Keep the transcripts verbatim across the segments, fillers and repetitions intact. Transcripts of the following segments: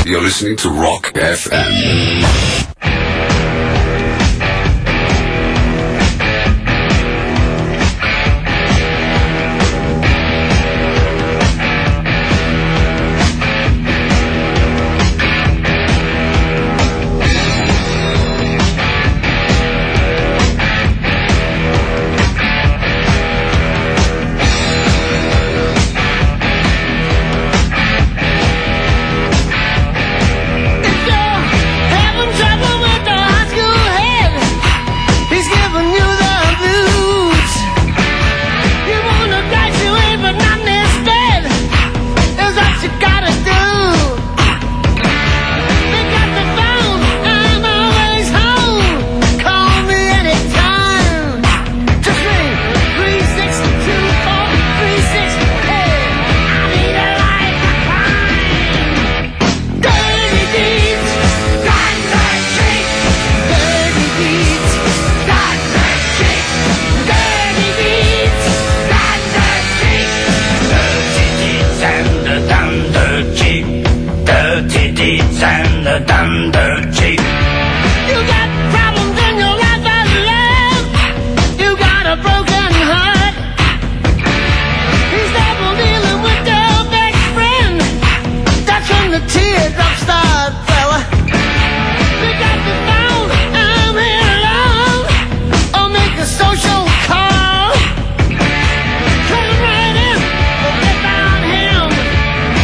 You're listening to Rock F M.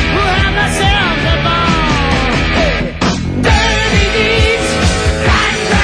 Dirty deeds,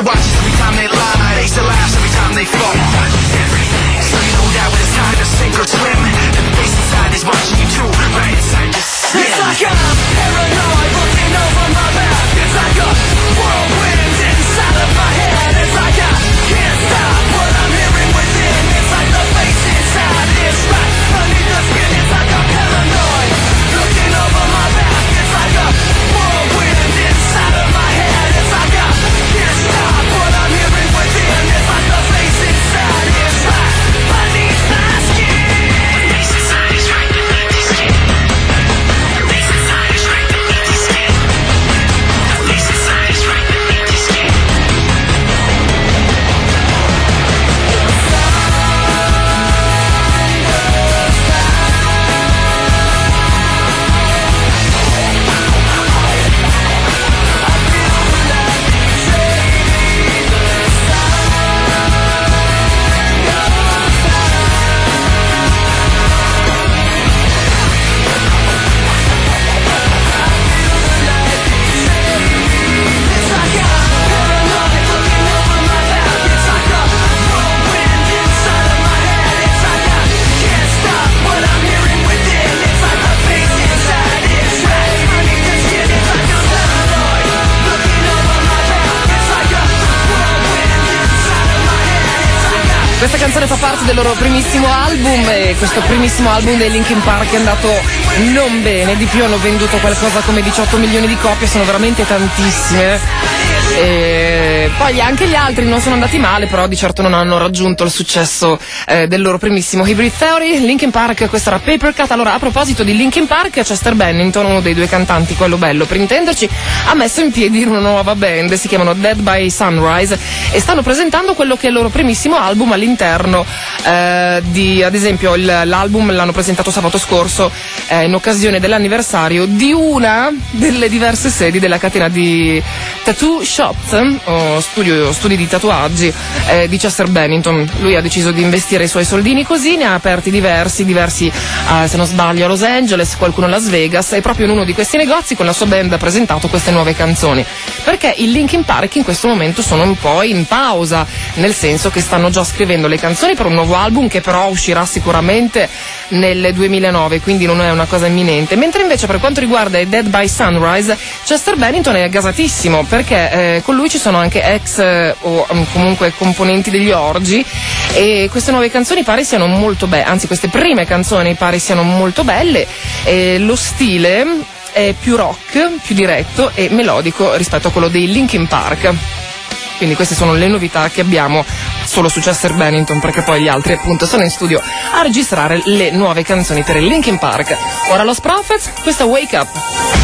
watch us every time they lie. They still laugh every time they fall. So you know that when it's time to sink or swim, the face inside is watching you too, right inside your skin. It's like I'm paranoid looking over my back. It's like a whirlwind inside of my head. It's like I can't stop what I'm hearing within. It's like the face inside is right underneath the skin. It's like I'm paranoid looking over my back. It's like a whirlwind inside of my head. It's like I can't stop what I'm hearing within. It's like the face inside is right beneath my skin. The face inside is right beneath the skin. The face inside is right beneath the skin. The face inside is right beneath the skin. Questa canzone fa parte del loro primissimo album e questo primissimo album dei Linkin Park è andato non bene, di più hanno venduto qualcosa come diciotto milioni di copie, sono veramente tantissime. E poi anche gli altri non sono andati male, però di certo non hanno raggiunto il successo eh, del loro primissimo Hybrid Theory. Linkin Park, questa era Paper Cut. Allora, a proposito di Linkin Park, Chester Bennington, uno dei due cantanti, quello bello per intenderci, ha messo in piedi una nuova band, si chiamano Dead by Sunrise e stanno presentando quello che è il loro primissimo album all'interno eh, di, ad esempio il, l'album l'hanno presentato sabato scorso eh, in occasione dell'anniversario di una delle diverse sedi della catena di tattoo shops o studio, studi di tatuaggi eh, di Chester Bennington. Lui ha deciso di investire i suoi soldini così, ne ha aperti diversi, diversi eh, se non sbaglio a Los Angeles, qualcuno a Las Vegas, e proprio in uno di questi negozi con la sua band ha presentato queste nuove canzoni, perché i Linkin Park in questo momento sono un po' in pausa, nel senso che stanno già scrivendo le canzoni per un nuovo album che però uscirà sicuramente nel duemilanove, quindi non è una cosa imminente, mentre invece per quanto riguarda i Dead by Sunrise Chester Bennington è gasatissimo, perché eh, con lui ci sono anche ex eh, o um, comunque componenti degli Orgy e queste nuove canzoni pare siano molto belle, anzi queste prime canzoni pare siano molto belle e lo stile è più rock, più diretto e melodico rispetto a quello dei Linkin Park. Quindi queste sono le novità che abbiamo solo su Chester Bennington, perché poi gli altri appunto sono in studio a registrare le nuove canzoni per il Linkin Park. Ora Lost Prophets, questa Wake Up.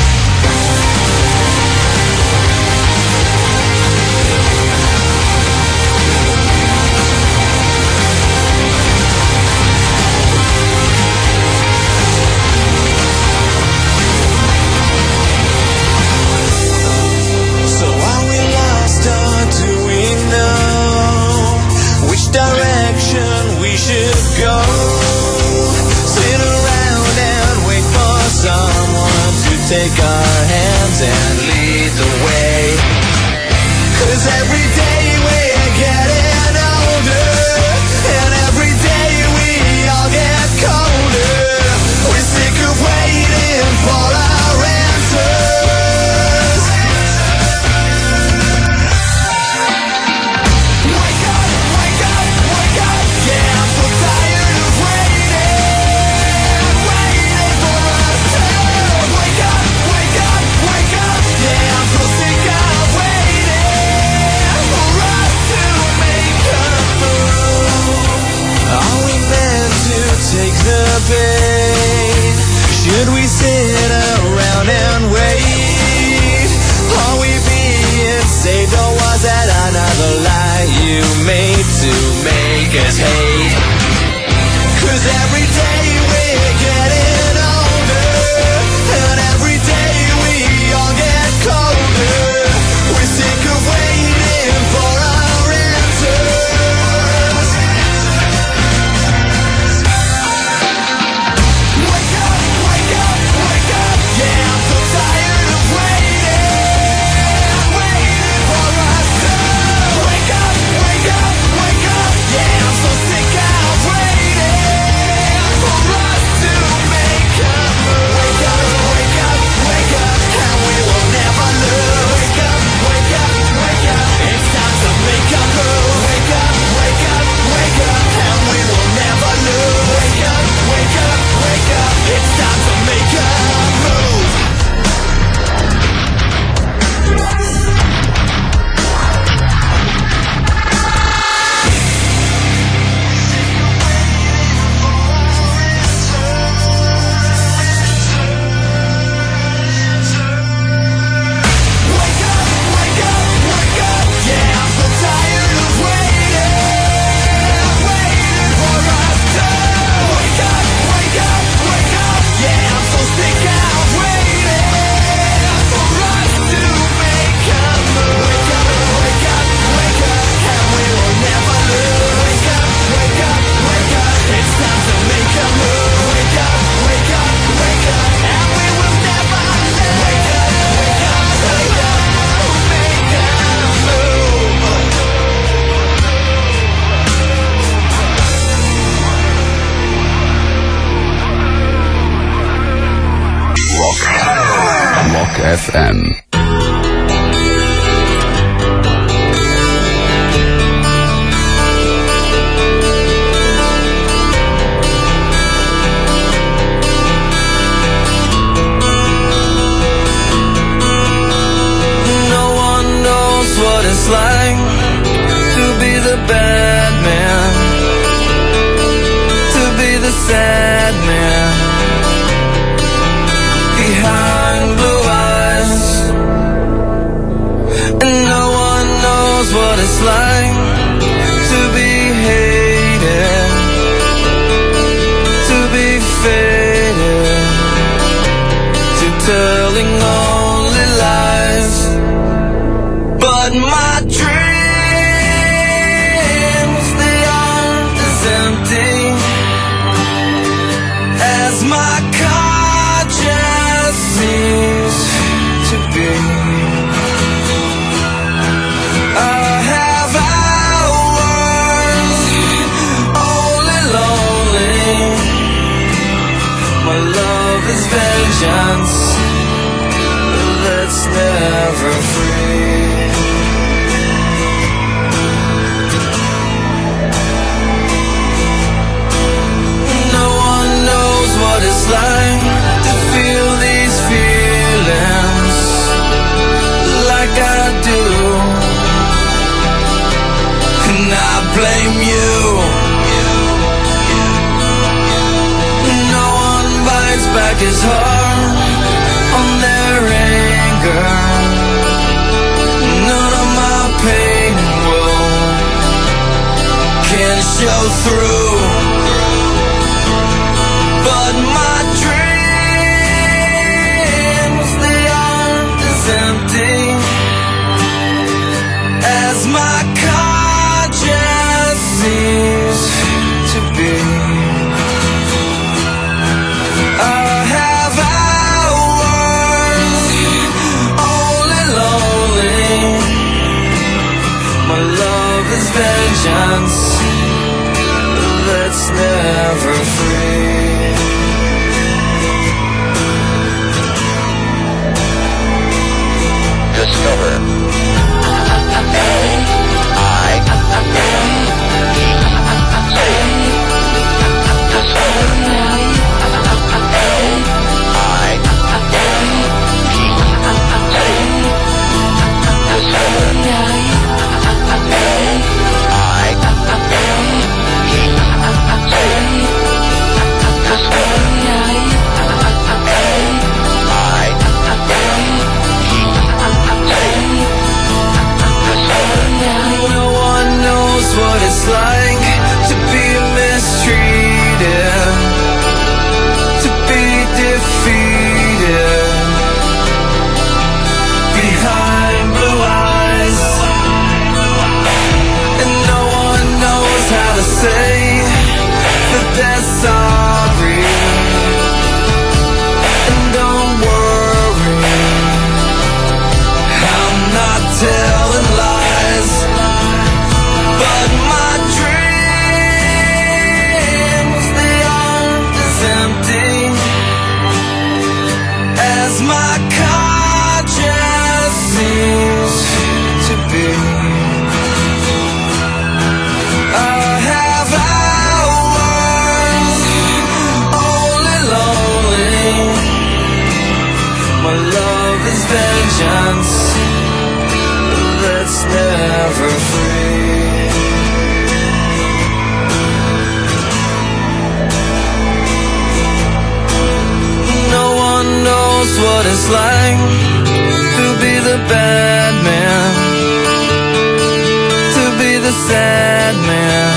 Direction we should go. Sit around and wait for someone to take our hands and lead the way. 'Cause every day we're getting older, and every day we all get colder. We're sick of waiting for our answers. Wake up, wake up, yeah, I'm so sick of waiting. M. What it's like to be the bad man, to be the sad man behind blue eyes, and no one knows what it's like to be hated, to be faded, to telling only lies. But my dreams, they aren't as empty as my conscience seems to be. I have hours only lonely. My love is vengeance that's never free. What it's like to feel these feelings like I do, and I blame you. No one bites back his heart on their anger. None of my pain will can show through. But my dreams, they aren't as empty as my conscience seems to be. I have hours only lonely. My love is vengeance that's never free. Discover. What it's like to be mistreated, to be defeated behind blue eyes, and no one knows how to say that they're sorry. And don't worry, I'm not telling lies. But my dreams, they aren't as empty as my conscience seems to be. I have hours only lonely. My love is vengeance that's never free. Knows what it's like to be the bad man, to be the sad man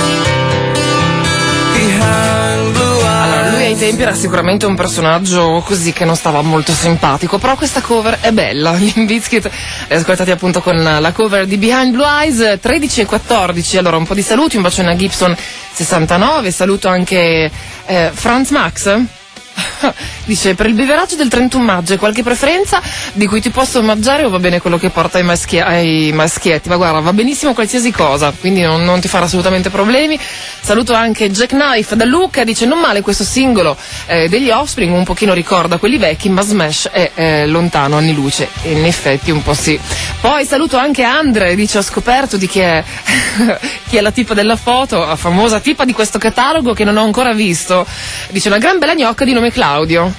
behind blue eyes. Allora, lui ai tempi era sicuramente un personaggio così che non stava molto simpatico, però questa cover è bella. Gli Limp Bizkit, ascoltati appunto con la cover di Behind Blue Eyes. Tredici e quattordici. Allora, un po' di saluti, un bacione a Gibson sessantanove, saluto anche eh, Franz Max. Dice, per il beveraggio del trentuno maggio hai qualche preferenza di cui ti posso omaggiare o va bene quello che porta ai, maschie- ai maschietti? Ma guarda, va benissimo qualsiasi cosa, quindi non, non ti farà assolutamente problemi. Saluto anche Jack Knife da Lucca, dice non male questo singolo eh, degli Offspring, un pochino ricorda quelli vecchi, ma Smash è eh, lontano anni luce, e in effetti un po' sì. Poi saluto anche Andre, dice ho scoperto di chi è, chi è la tipa della foto, la famosa tipa di questo catalogo che non ho ancora visto. Dice una gran bella gnocca di nome Claudio.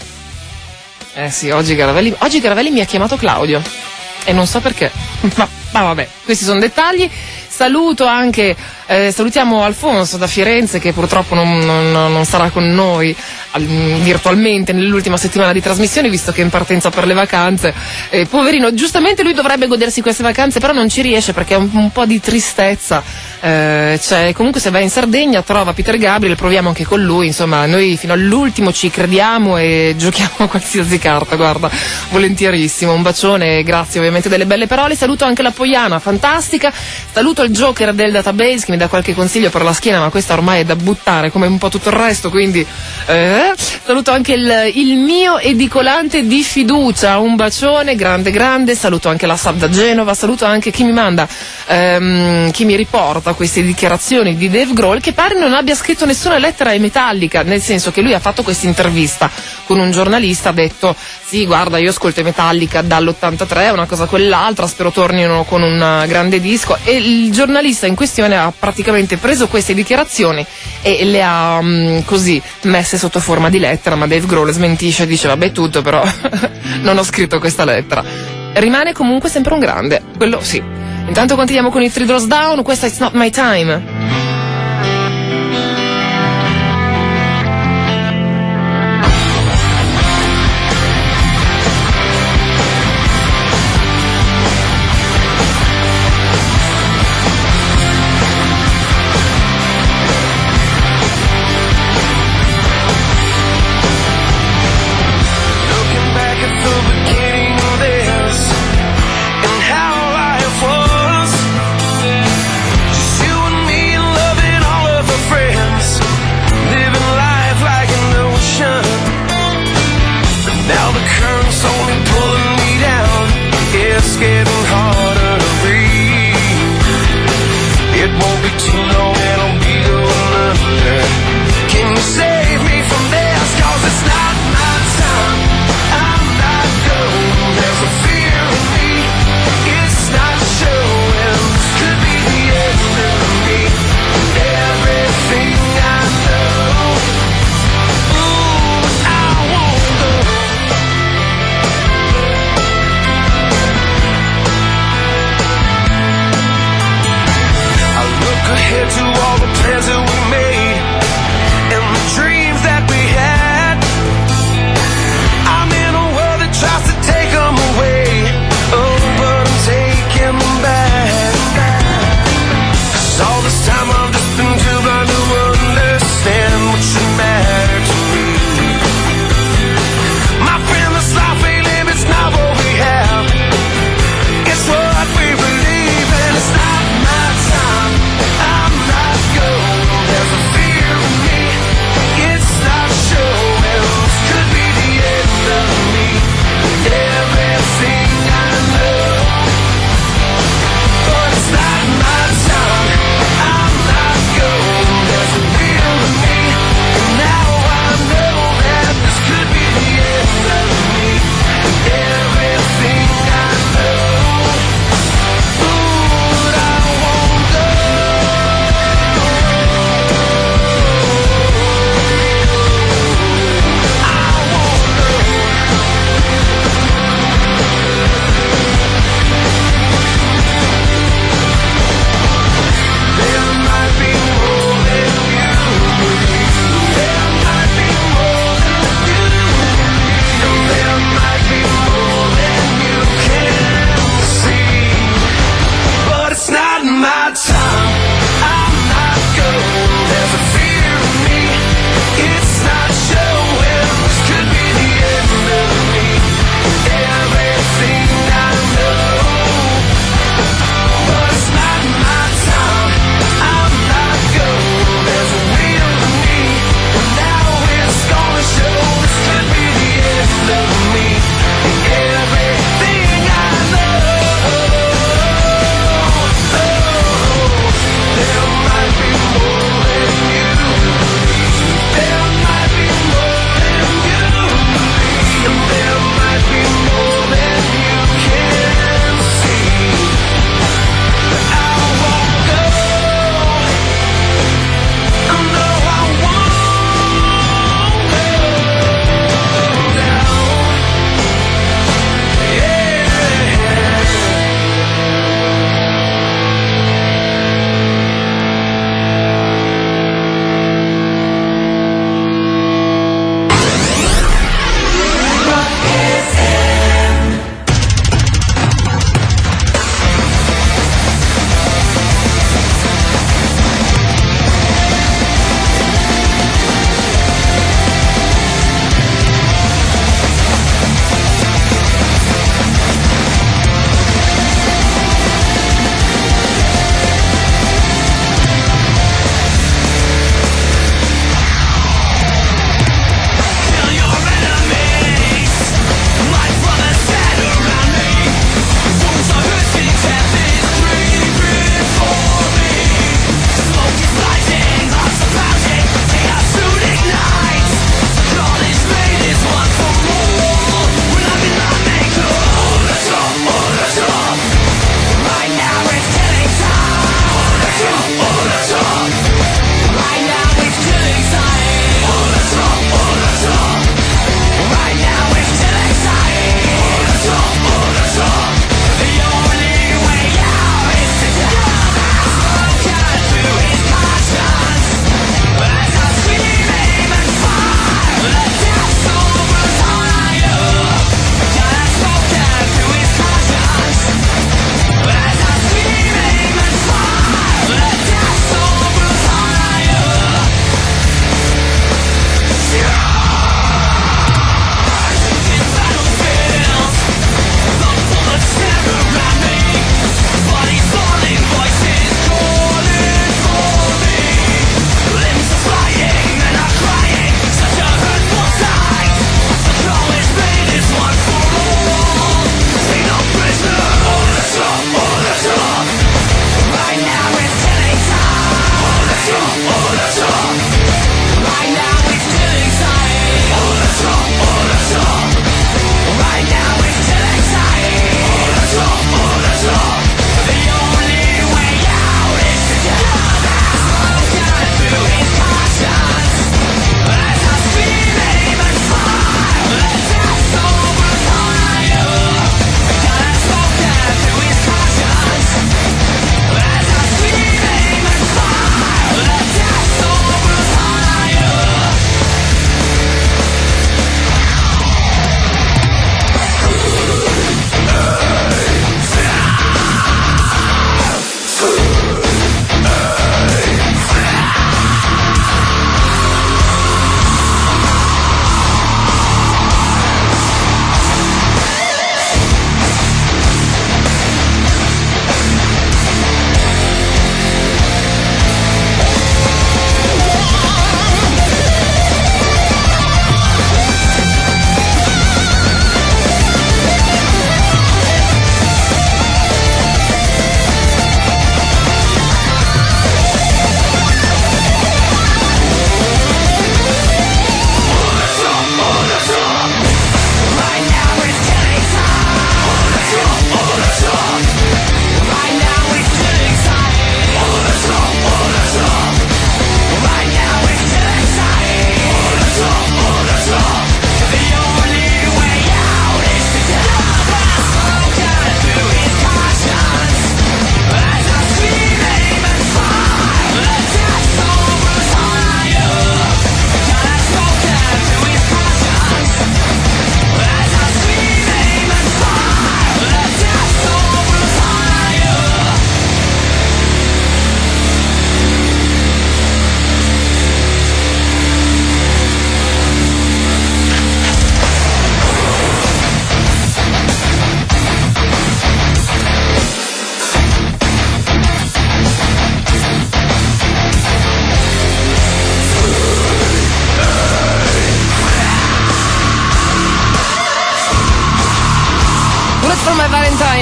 Eh sì, oggi Garavelli, oggi Garavelli mi ha chiamato Claudio e non so perché, ma, ma vabbè, questi sono dettagli. Saluto anche, eh, salutiamo Alfonso da Firenze che purtroppo non, non, non sarà con noi al, virtualmente nell'ultima settimana di trasmissione visto che è in partenza per le vacanze. Eh, poverino, giustamente lui dovrebbe godersi queste vacanze però non ci riesce perché ha un, un po' di tristezza. Eh, cioè, comunque se vai in Sardegna trova Peter Gabriel, proviamo anche con lui, insomma noi fino all'ultimo ci crediamo e giochiamo a qualsiasi carta, guarda, volentierissimo. Un bacione, grazie ovviamente delle belle parole. Saluto anche la Poiana, fantastica. Saluto il Joker del database che mi dà qualche consiglio per la schiena, ma questa ormai è da buttare come un po' tutto il resto, quindi eh. Saluto anche il, il mio edicolante di fiducia, un bacione grande grande. Saluto anche la Sab da Genova, saluto anche chi mi manda ehm, chi mi riporta queste dichiarazioni di Dave Grohl, che pare non abbia scritto nessuna lettera ai Metallica, nel senso che lui ha fatto questa intervista con un giornalista, ha detto sì guarda io ascolto i Metallica dall'ottantatré, una cosa quell'altra, spero tornino con un grande disco, e il giornalista in questione ha praticamente preso queste dichiarazioni e le ha mh, così messe sotto forma di lettera, ma Dave Grohl smentisce e dice vabbè tutto però non ho scritto questa lettera. Rimane comunque sempre un grande, quello sì. Intanto continuiamo con i Three Doors Down, questa è It's Not My Time. To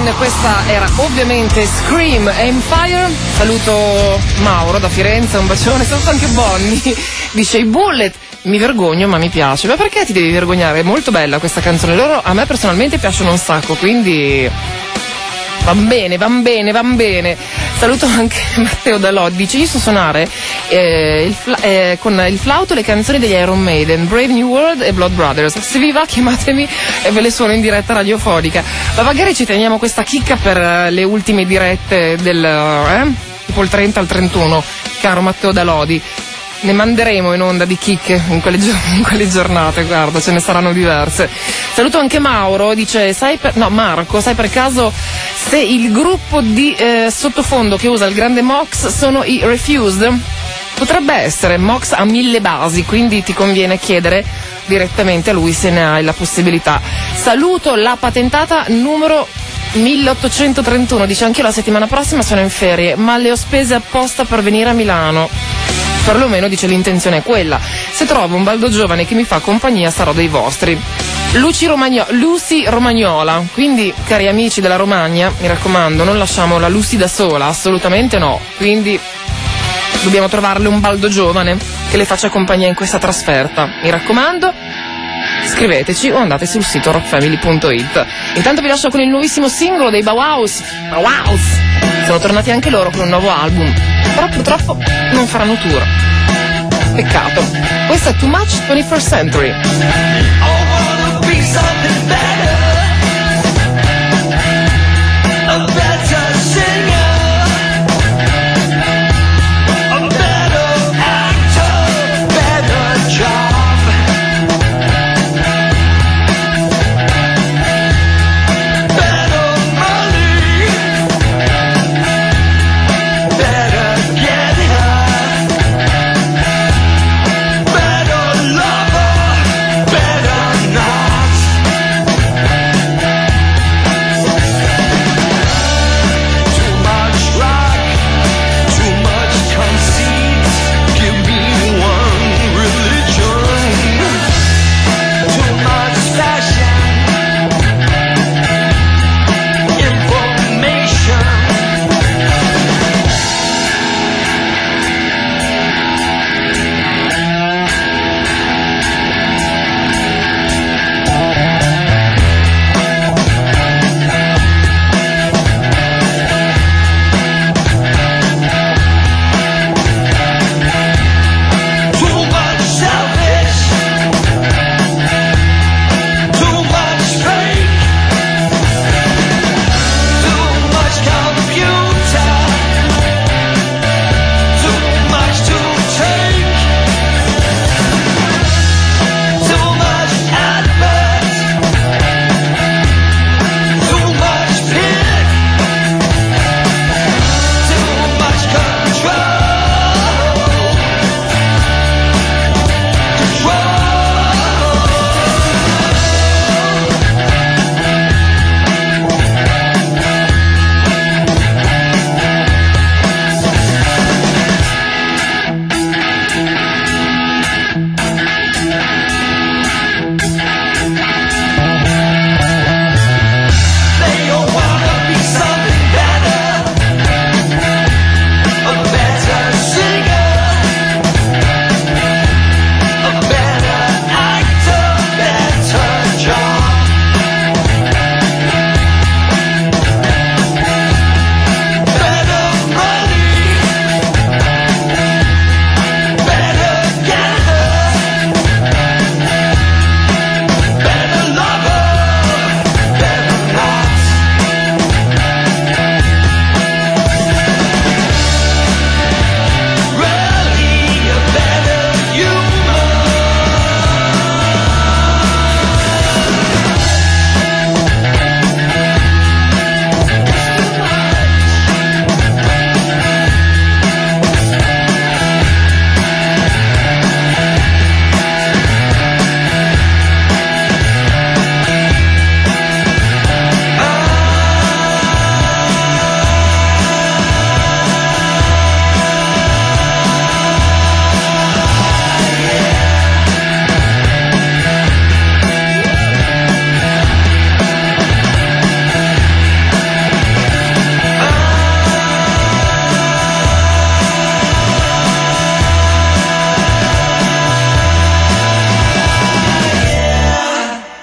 Queen, questa era ovviamente Scream Empire. Saluto Mauro da Firenze, un bacione, saluto anche Bonnie, dice i Bullet. Mi vergogno ma mi piace. Ma perché ti devi vergognare? È molto bella questa canzone, loro a me personalmente piacciono un sacco, quindi van bene, van bene, van bene. Saluto anche Matteo Dalò, dice io so suonare eh, il fla- eh, con il flauto le canzoni degli Iron Maiden, Brave New World e Blood Brothers. Se vi va chiamatemi e ve le suono in diretta radiofonica. Ma magari ci teniamo questa chicca per uh, le ultime dirette del eh? tipo il trenta al trentuno, caro Matteo Dalodi. Ne manderemo in onda di chicche in quelle, gio- in quelle giornate, guarda, ce ne saranno diverse. Saluto anche Mauro, dice, sai per, no Marco, sai per caso se il gruppo di eh, sottofondo che usa il grande Mox sono i Refused? Potrebbe essere, Mox ha mille basi, quindi ti conviene chiedere direttamente a lui se ne hai la possibilità. Saluto la patentata numero milleottocentotrentuno, dice anch'io la settimana prossima sono in ferie, ma le ho spese apposta per venire a Milano. Perlomeno dice l'intenzione è quella. Se trovo un baldo giovane che mi fa compagnia sarò dei vostri. Luci Romagno- Lucy Romagnola. Quindi, cari amici della Romagna, mi raccomando, non lasciamo la Lucy da sola, assolutamente no. Quindi dobbiamo trovarle un baldo giovane che le faccia compagnia in questa trasferta. Mi raccomando, scriveteci o andate sul sito rock family punto it. Intanto vi lascio con il nuovissimo singolo dei Bauhaus. Bauhaus. Sono tornati anche loro con un nuovo album, però purtroppo non faranno tour. Peccato. Questa è Too Much twenty-first Century. I wanna be something better.